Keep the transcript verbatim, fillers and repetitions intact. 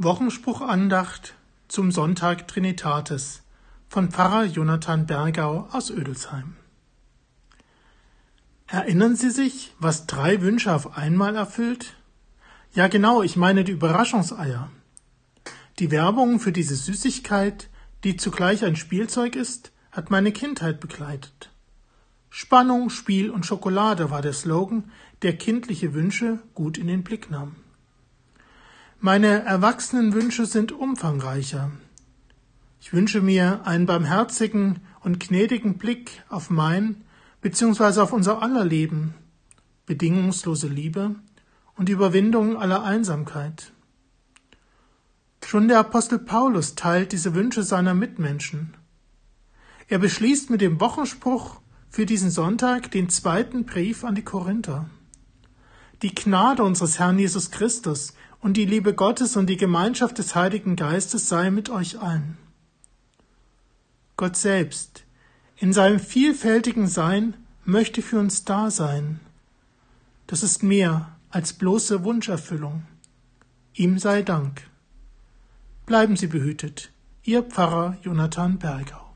Wochenspruchandacht zum Sonntag Trinitatis von Pfarrer Jonathan Bergau aus Ödelsheim. Erinnern Sie sich, was drei Wünsche auf einmal erfüllt? Ja genau, ich meine die Überraschungseier. Die Werbung für diese Süßigkeit, die zugleich ein Spielzeug ist, hat meine Kindheit begleitet. Spannung, Spiel und Schokolade war der Slogan, der kindliche Wünsche gut in den Blick nahm. Meine Erwachsenenwünsche sind umfangreicher. Ich wünsche mir einen barmherzigen und gnädigen Blick auf mein bzw. auf unser aller Leben, bedingungslose Liebe und die Überwindung aller Einsamkeit. Schon der Apostel Paulus teilt diese Wünsche seiner Mitmenschen. Er beschließt mit dem Wochenspruch für diesen Sonntag den zweiten Brief an die Korinther. Die Gnade unseres Herrn Jesus Christus und die Liebe Gottes und die Gemeinschaft des Heiligen Geistes sei mit euch allen. Gott selbst, in seinem vielfältigen Sein, möchte für uns da sein. Das ist mehr als bloße Wunscherfüllung. Ihm sei Dank. Bleiben Sie behütet, Ihr Pfarrer Jonathan Bergau.